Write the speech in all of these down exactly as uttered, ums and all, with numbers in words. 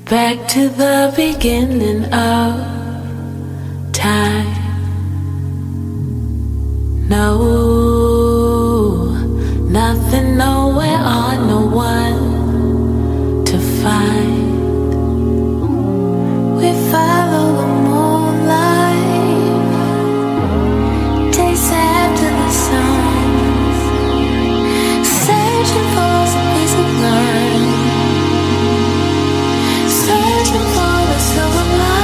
Back to the beginning of time. No, nothing, nowhere, or no one to find. We follow the moonlight, chase after the sun, searching for some peace of mind, searching for the silver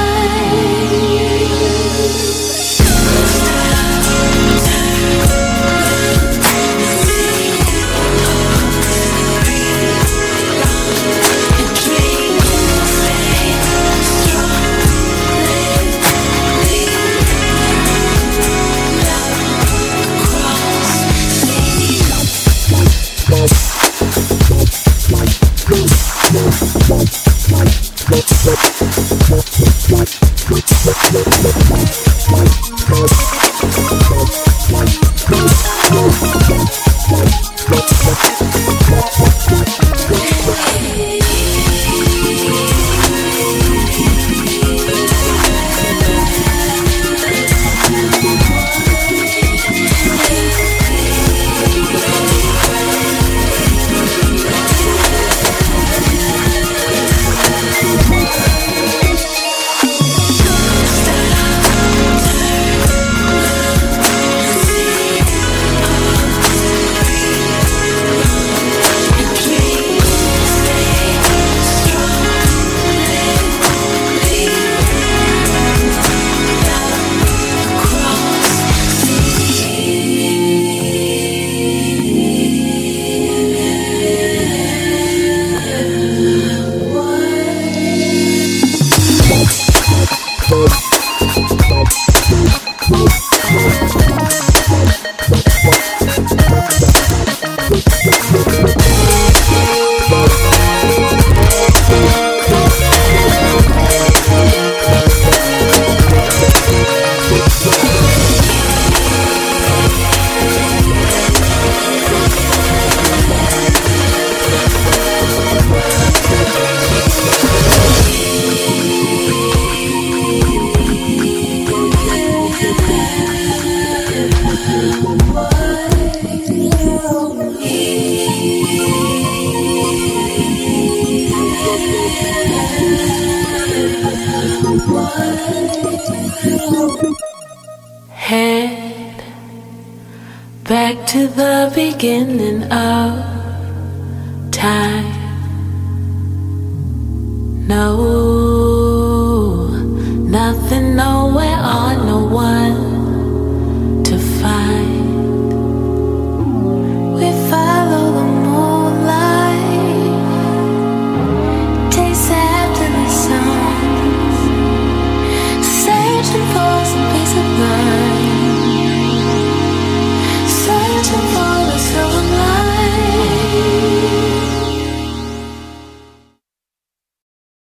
head back to the beginning of time. No, nothing, nowhere, or no one to find.